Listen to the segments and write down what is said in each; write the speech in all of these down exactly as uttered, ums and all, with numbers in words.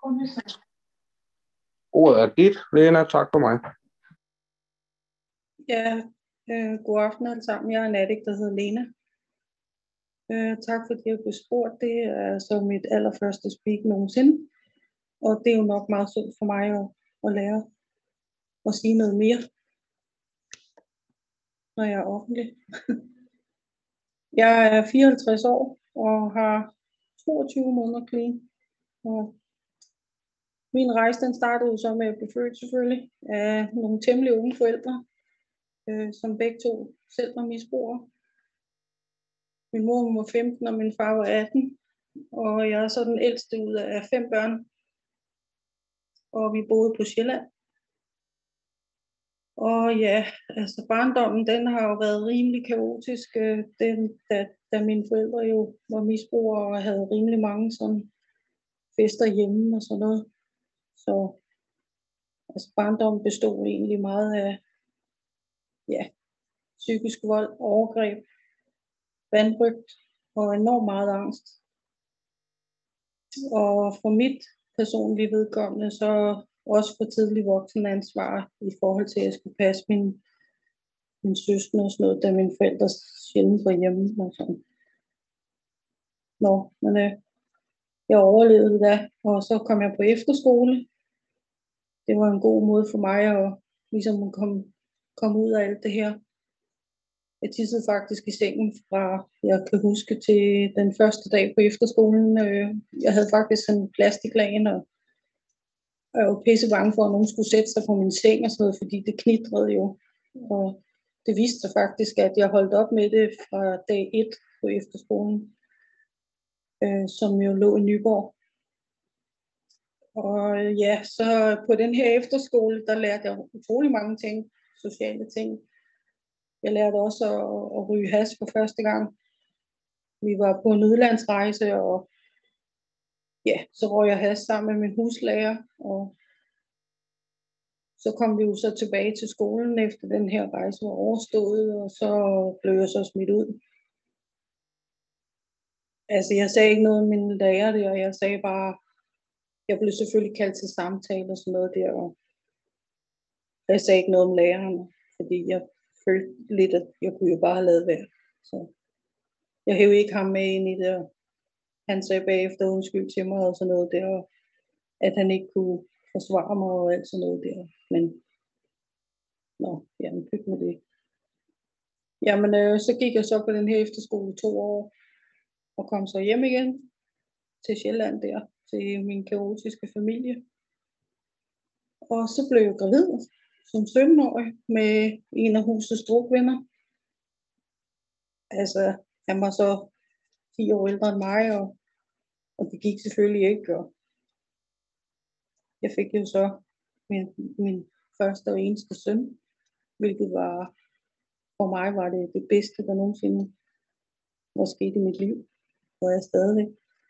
Ordet er dit, Lena. Tak for mig. Ja, øh, god aften alle sammen. Jeg er en addict, der hedder Lena. Øh, tak fordi jeg blev spurgt. Det er så mit allerførste speak nogensinde. Og det er jo nok meget sundt for mig at, at lære at sige noget mere, når jeg er offentlig. Jeg er fireoghalvtreds år og har toogtyve måneder clean. Og min rejse den startede jo så med at blive født selvfølgelig af nogle temmelig unge forældre, øh, som begge to selv var misbrugere. Min mor var femten, og min far var atten. Og jeg er så den ældste ud af fem børn. Og vi boede på Sjælland. Og ja, altså barndommen, den har jo været rimelig kaotisk, øh, den, da, da mine forældre jo var misbrugere og havde rimelig mange sådan fester hjemme og sådan noget. Så altså barndommen bestod egentlig meget af ja, psykisk vold, overgreb, vanrøgt og enormt meget angst. Og for mit personlige vedkommende, så også for tidlig voksenansvar i forhold til, at jeg skulle passe min, min søskende og sådan noget, da mine forældre sjældent var hjemme og sådan. Nå, men øh, jeg overlevede da, og så kom jeg på efterskole. Det var en god måde for mig at ligesom komme, komme ud af alt det her. Jeg tissede faktisk i sengen fra, jeg kan huske, til den første dag på efterskolen. Jeg havde faktisk en plastiklagen, og jeg var pisse bange for, at nogen skulle sætte sig på min seng og sådan noget, fordi det knitrede jo. Og det viste sig faktisk, at jeg holdt op med det fra dag et på efterskolen, øh, som jo lå i Nyborg. Og ja, så på den her efterskole, der lærte jeg utrolig mange ting, sociale ting. Jeg lærte også at, at ryge hash for første gang. Vi var på en udlandsrejse, og ja, så røg jeg hash sammen med min huslærer, og så kom vi jo så tilbage til skolen, efter den her rejse var overstået, og så blev jeg så smidt ud. Altså, jeg sagde ikke noget om mine lærer der, og jeg sagde bare, jeg blev selvfølgelig kaldt til samtale og sådan noget der, og jeg sagde ikke noget om læreren, fordi jeg følte lidt, at jeg kunne jo bare have lavet være. Så jeg hævde ikke ham med ind i det, og han sagde bagefter undskyld til mig og sådan noget der, og at han ikke kunne forsvare mig og alt sådan noget der. Men, nå, jamen, pyt med det. Jamen, øh, så gik jeg så på den her efterskole to år, og kom så hjem igen til Sjælland der, til min kaotiske familie. Og så blev jeg gravid som sytten-årig med en af husets drukvenner. Altså, han var så ti år ældre end mig, og, og det gik selvfølgelig ikke. Og jeg fik jo så min, min første og eneste søn, hvilket var, for mig var det det bedste, der nogensinde var sket i mit liv, hvor jeg stadigvæk.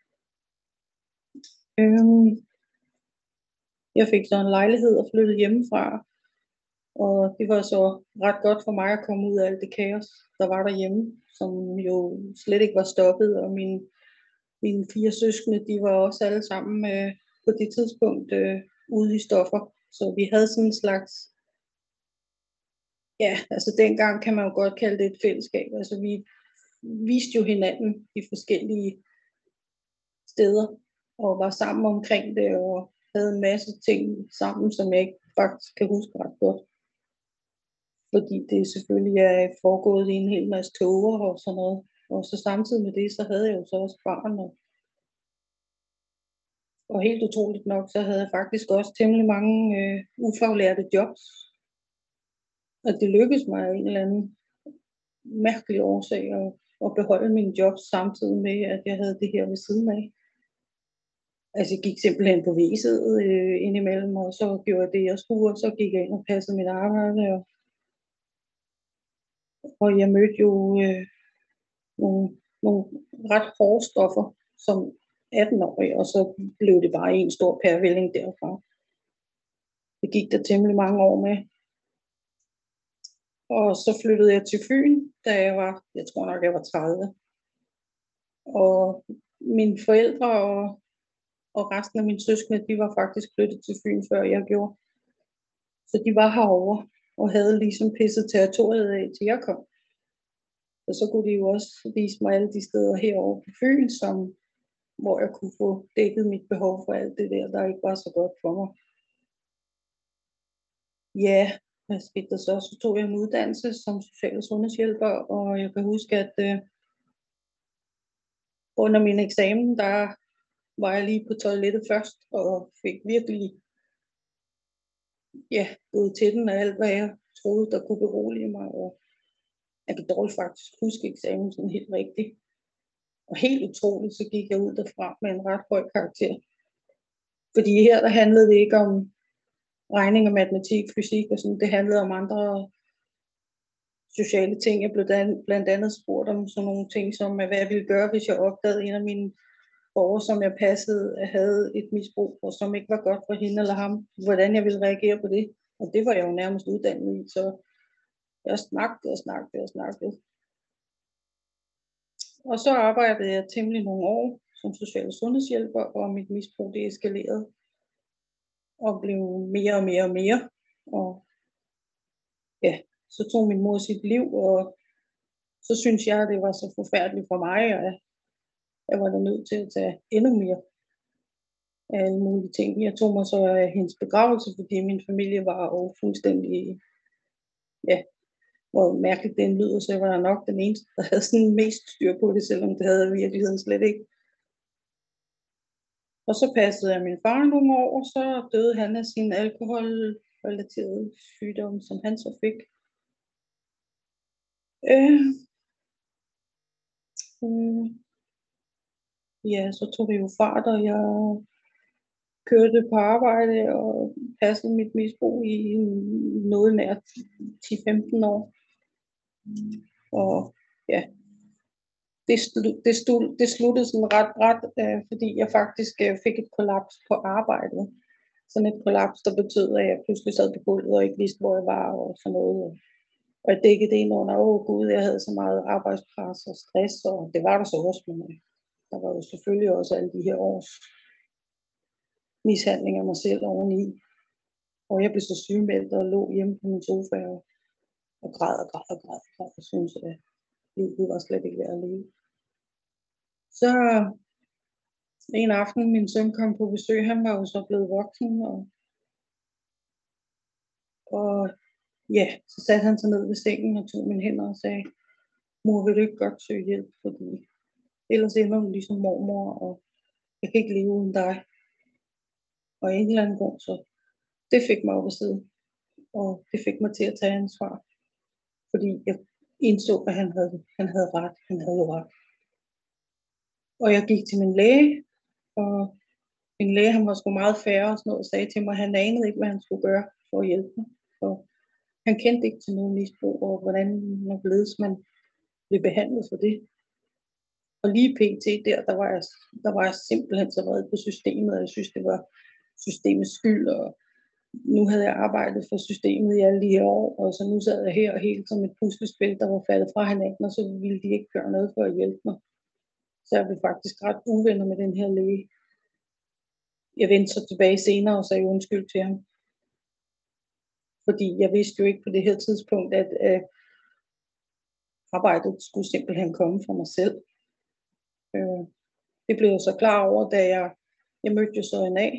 Øhm, jeg fik så en lejlighed og flyttede hjemmefra, og det var så ret godt for mig at komme ud af alt det kaos, der var derhjemme, som jo slet ikke var stoppet, og mine, mine fire søskende, de var også alle sammen øh, på det tidspunkt øh, ude i stoffer, så vi havde sådan en slags, ja, altså dengang kan man jo godt kalde det et fællesskab, altså vi viste jo hinanden i forskellige steder, og var sammen omkring det, og havde en masse ting sammen, som jeg ikke faktisk kan huske ret godt. Fordi det selvfølgelig er foregået i en hel masse tåger og sådan noget. Og så samtidig med det, så havde jeg jo så også barn. Og, og helt utroligt nok, så havde jeg faktisk også temmelig mange øh, ufaglærte jobs. Og det lykkedes mig af en eller anden mærkelig årsag at, at beholde mine jobs samtidig med, at jeg havde det her ved siden af. Altså jeg gik simpelthen på viset øh, indimellem, og så gjorde jeg det, jeg skulle, og så gik jeg ind og passede mit arbejde. Og, og jeg mødte jo øh, nogle, nogle ret hårde stoffer som atten-årig, og så blev det bare en stor pærevælling derfra. Det gik der temmelig mange år med. Og så flyttede jeg til Fyn, da jeg var, jeg tror nok, jeg var tredive. Og mine forældre og og resten af mine søskende, de var faktisk flyttet til Fyn, før jeg gjorde. Så de var herovre og havde ligesom pisset territoriet af, til jeg kom. Og så kunne de jo også vise mig alle de steder herovre på Fyn, som, hvor jeg kunne få dækket mit behov for alt det der, der ikke var så godt for mig. Ja, hvad skete der så? Så tog jeg en uddannelse som social- og sundhedshjælper, og jeg kan huske, at øh, under min eksamen, der var jeg lige på toilettet først, og fik virkelig ja, gået til den af alt, hvad jeg troede, der kunne berolige mig. Og jeg kan dårligt faktisk huske eksamen sådan helt rigtigt. Og helt utroligt, så gik jeg ud derfra med en ret høj karakter. Fordi her, der handlede det ikke om regning og matematik, fysik og sådan. Det handlede om andre sociale ting. Jeg blev blandt andet spurgt om sådan nogle ting, som hvad jeg ville gøre, hvis jeg opdagede en af mine borgere, som jeg passede, havde et misbrug, og som ikke var godt for hende eller ham. Hvordan jeg ville reagere på det. Og det var jeg jo nærmest uddannet i, så jeg snakkede og snakkede og snakkede. Og så arbejdede jeg temmelig nogle år som social- og sundhedshjælper, og mit misbrug det eskalerede og blev mere og mere og mere. Og ja, så tog min mor sit liv, og så synes jeg, at det var så forfærdeligt for mig, og jeg var da nødt til at tage endnu mere af alle mulige ting. Jeg tog mig så af hendes begravelse, fordi min familie var jo fuldstændig, ja, hvor mærkeligt den lyder, så jeg var nok den eneste, der havde sådan mest styr på det, selvom det havde i virkeligheden slet ikke. Og så passede jeg min far nogle år, og så døde han af sin alkoholrelaterede sygdom, som han så fik. Øh, øh, ja, så tog vi jo fart, og jeg kørte på arbejde og passede mit misbrug i noget nær ti til femten år. Og ja, det, det, stod, det sluttede sådan ret brat, øh, fordi jeg faktisk øh, fik et kollaps på arbejdet. Sådan et kollaps, der betød, at jeg pludselig sad på gulvet og ikke vidste, hvor jeg var og sådan noget. Og jeg dækkede det ind under, åh gud, jeg havde så meget arbejdspres og stress, og det var der så også, men der var jo selvfølgelig også alle de her års mishandling af mig selv oveni. Og jeg blev så sygemeldt og lå hjemme på min sofa og, og græd og græd og græd og græd og syntes, at livet var slet ikke værd at leve. Så en aften, min søn kom på besøg, han var jo så blevet voksen, og, og ja, så satte han sig ned ved sengen og tog mine hænder og sagde, mor, vil du ikke godt søge hjælp, fordi ellers ender du ligesom mormor, og jeg kan ikke leve uden dig. Og en eller anden grund, så det fik mig op at sidde, og det fik mig til at tage ansvar, fordi jeg indså, at han havde, han havde ret, han havde jo ret. Og jeg gik til min læge, og min læge, han var sgu meget færre og sådan noget, og sagde til mig, at han anede ikke, hvad han skulle gøre for at hjælpe mig. Og han kendte ikke til noget misbrug, og hvordan man blevet, man blev behandlet for det. Og lige pt. der, der var, jeg, der var jeg simpelthen så vred på systemet, og jeg synes, det var systemets skyld, og nu havde jeg arbejdet for systemet i alle de her år, og så nu sad jeg her og helt som et puslespil, der var faldet fra hinanden, og så ville de ikke gøre noget for at hjælpe mig. Så jeg blev faktisk ret uvenner med den her læge. Jeg vendte så tilbage senere og sagde undskyld til ham. Fordi jeg vidste jo ikke på det her tidspunkt, at øh, arbejdet skulle simpelthen komme fra mig selv. Øh, det blev jeg så klar over, da jeg, jeg mødte jo så en af.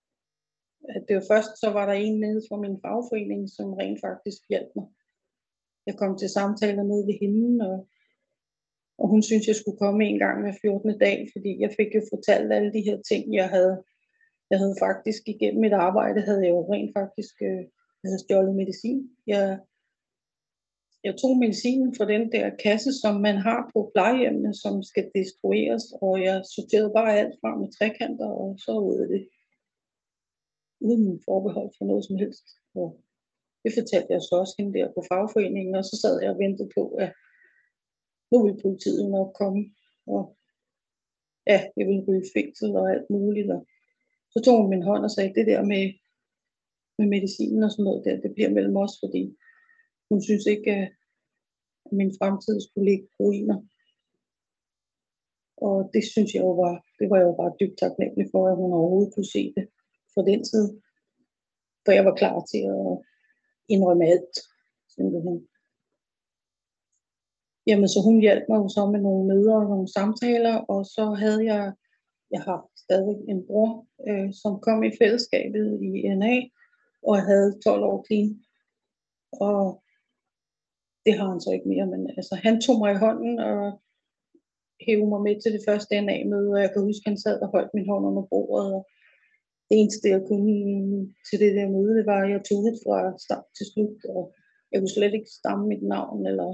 At det var først, så var der en nede fra min fagforening, som rent faktisk hjalp mig. Jeg kom til samtaler nede ved hende, og, og hun syntes, jeg skulle komme en gang hver fjortende dag, fordi jeg fik jo fortalt alle de her ting, jeg havde. Jeg havde faktisk igennem mit arbejde, havde jeg jo rent faktisk øh, jeg havde stjålet medicin. Jeg, jeg tog medicinen fra den der kasse, som man har på plejehjemmene, som skal destrueres, og jeg sorterede bare alt fra med trekanter, og så ud af det. Uden forbehold for noget som helst. Og det fortalte jeg så også hende der på fagforeningen, og så sad jeg og ventede på, at nu ville politiet nok komme, og ja, jeg ville ryge fængsel og alt muligt. Og så tog hun min hånd og sagde, det der med, med medicinen og sådan noget der, det bliver mellem os, fordi hun synes ikke, at min fremtid skulle ligge på ruiner. Og det synes jeg jo var, det var jeg jo bare dybt taknemmelig for, at hun overhovedet kunne se det fra den tid. For jeg var klar til at indrømme alt, simpelthen. Jamen, så hun hjalp mig jo så med nogle møder og nogle samtaler, og så havde jeg, jeg har stadig en bror, øh, som kom i fællesskabet i N A, og havde tolv år clean. Og det har han så ikke mere, men altså, han tog mig i hånden og hævde mig med til det første N A-møde, og jeg kan huske, at han sad og holdt min hånd under bordet, og det eneste, jeg kunne til det der møde, det var, at jeg tog det fra start til slut, og jeg kunne slet ikke stamme mit navn, eller...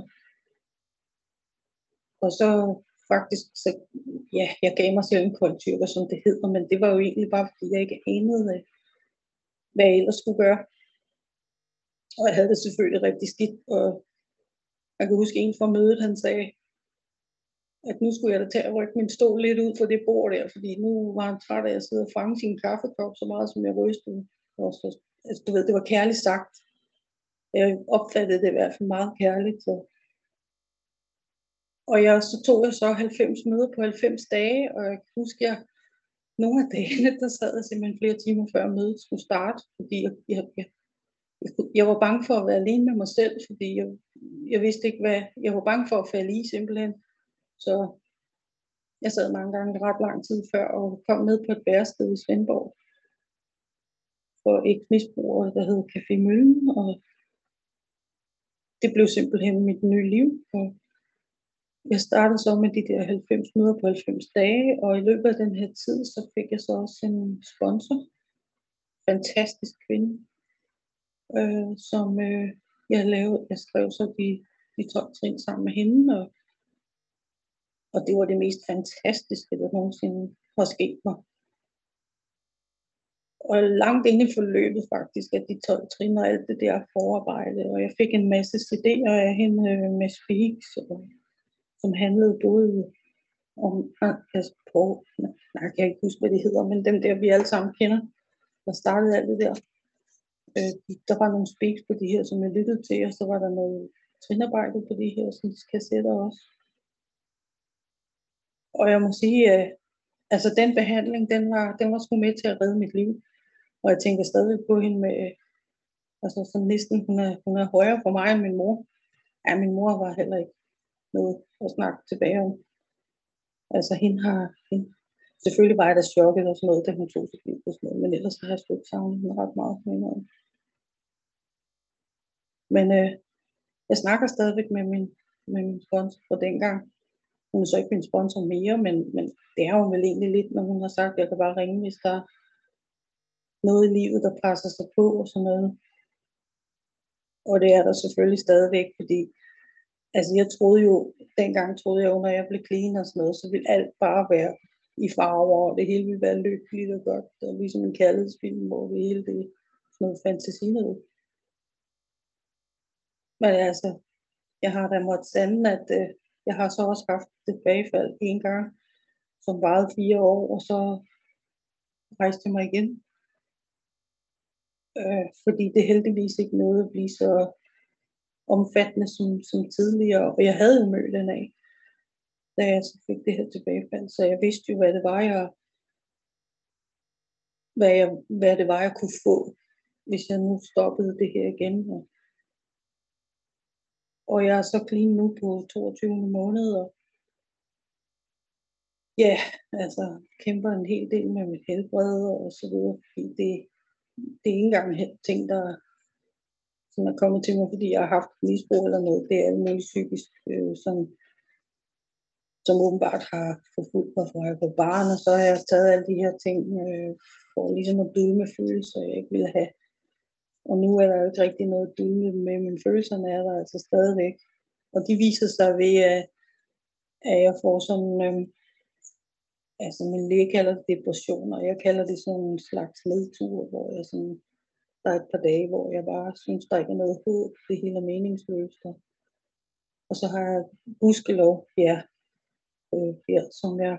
Og så faktisk, så, ja, jeg gav mig selv en koldtyrker, som det hedder, men det var jo egentlig bare, fordi jeg ikke anede, hvad jeg ellers skulle gøre. Og jeg havde det selvfølgelig rigtig skidt, og jeg kan huske en fra mødet, han sagde, at nu skulle jeg da tage og rykke min stol lidt ud for det bord der, fordi nu var han træt af at sidde og fange sin kaffekop så meget, som jeg rystede. Og så, altså, du ved, det var kærligt sagt. Jeg opfattede det i hvert fald meget kærligt. Så. Og jeg, så tog jeg så halvfems møder på halvfems dage, og jeg kan huske, at nogle af dagene, der sad jeg simpelthen flere timer før mødet skulle starte, fordi jeg, jeg, jeg, jeg, jeg var bange for at være alene med mig selv, fordi jeg, jeg vidste ikke, hvad, jeg var bange for at falde i simpelthen. Så jeg sad mange gange ret lang tid før og kom ned på et værested i Svendborg for eks-misbrugere, der hed Café Møllen, og det blev simpelthen mit nye liv. Og jeg startede så med de der halvfems møder på halvfems dage, og i løbet af den her tid, så fik jeg så også en sponsor, fantastisk kvinde, øh, som øh, jeg lavede, jeg skrev så de, de tolv trin sammen med hende, og Og det var det mest fantastiske, der nogensinde var sket mig. Og langt inde i forløbet faktisk, at de tolv trin og alt det der forarbejde. Og jeg fik en masse C D'er af hende med Speaks, som handlede både om, altså på, nej, jeg kan ikke huske, hvad det hedder, men dem der, vi alle sammen kender, der startede alt det der. Der var nogle Speaks på de her, som jeg lyttede til, og så var der noget trinarbejde på de her, som kassetter også. Og jeg må sige, at altså den behandling, den var, den var sgu med til at redde mit liv. Og jeg tænker stadig på hende med, altså som næsten, hun er, hun er højere for mig end min mor. Ja, min mor var heller ikke noget at snakke tilbage om. Altså hende har, hende, selvfølgelig var jeg da chokket og sådan noget, da hun tog sit liv og sådan noget, men ellers har jeg sgu ikke savnet hende ret meget for hende. Men øh, jeg snakker stadigvæk med min, med min sponsor fra dengang. Hun er så ikke min sponsor mere, men, men det er jo vel egentlig lidt, når hun har sagt, at jeg kan bare ringe, hvis der er noget i livet, der presser sig på og sådan noget. Og det er der selvfølgelig stadigvæk, fordi altså jeg troede jo, dengang troede jeg jo, når jeg blev clean og sådan noget, så ville alt bare være i farver, og det hele ville være lykkeligt og godt. Det var ligesom en kærlighedsfilm, hvor det hele det er sådan noget fantasi noget. Men altså, jeg har da måttet sande, at øh, jeg har så også haft et bagfald en gang, som varede fire år, og så rejste jeg mig igen. Øh, fordi det heldigvis ikke nåede at blive så omfattende som, som tidligere. Og jeg havde jo mødt den af, da jeg så fik det her tilbagefald. Så jeg vidste jo, hvad det var, jeg, hvad, jeg, hvad det var, jeg kunne få, hvis jeg nu stoppede det her igen. Og jeg er så clean nu på toogtyvende måned, og ja, altså kæmper en hel del med mit helbred og så videre, fordi det, det er ikke engang ting, der som er kommet til mig, fordi jeg har haft misbrug eller noget. Det er alt muligt psykisk, øh, som, som åbenbart har forfulgt mig fra jeg var barn, og så har jeg taget alle de her ting øh, for ligesom at døde med følelser, jeg ikke ville have. Og nu er der jo ikke rigtig noget at døde med, mine følelserne er der altså stadigvæk. Og de viser sig ved, at, at jeg får sådan, øh, altså min læge kalder det depressioner, jeg kalder det sådan en slags nedtur, hvor jeg sådan, der er et par dage, hvor jeg bare synes, der ikke er noget håb, det hele er meningsløst. Og så har jeg gudskelov, ja, øh, her, som jeg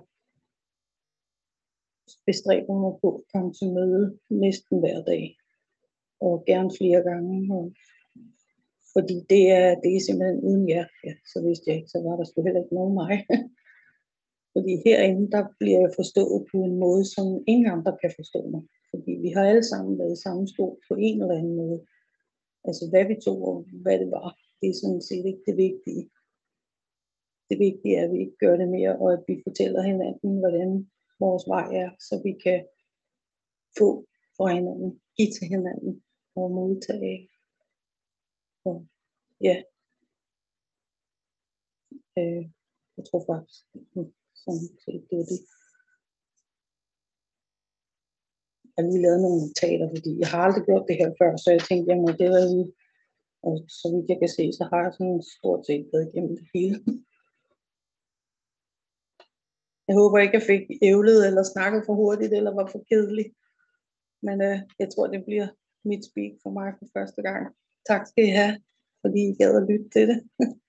bestræber mig på at komme til møde næsten hver dag, og gerne flere gange, og, fordi det er, det er simpelthen uden jer, ja, så vidste jeg ikke, så var der sgu heller ikke nogen mig. Fordi herinde, der bliver jeg forstået på en måde, som ingen andre kan forstå mig. Fordi vi har alle sammen været i samme stol på en eller anden måde. Altså hvad vi tog og hvad det var, det er sådan set ikke det vigtige. Det vigtige er, at vi ikke gør det mere, og at vi fortæller hinanden, hvordan vores vej er, så vi kan få fra hinanden, give til hinanden og modtage. Og ja, øh, jeg tror faktisk, sådan set, det er det. Jeg har lige lavet nogle notater, fordi jeg har aldrig gjort det her før, så jeg tænkte, jeg må det være ude. Og så vidt jeg kan se, så har jeg sådan stort set været igennem det hele. Jeg håber ikke, jeg fik ævlet eller snakket for hurtigt, eller var for kedelig. Men øh, jeg tror, det bliver mit speak for mig for første gang. Tak skal I have, fordi I gad at lytte til det.